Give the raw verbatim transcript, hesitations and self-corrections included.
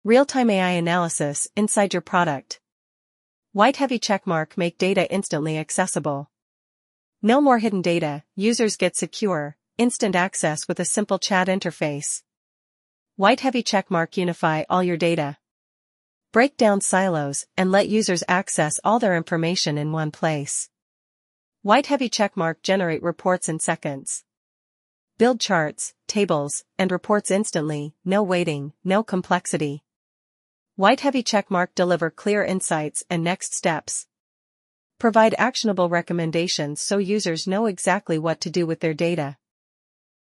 Real-time A I analysis inside your product. White heavy checkmark make data instantly accessible. No more hidden data, users get secure, instant access with a simple chat interface. White heavy checkmark unify all your data. Break down silos and let users access all their information in one place. White heavy checkmark generate reports in seconds. Build charts, tables, and reports instantly, no waiting, no complexity. White heavy checkmark deliver clear insights and next steps. Provide actionable recommendations so users know exactly what to do with their data.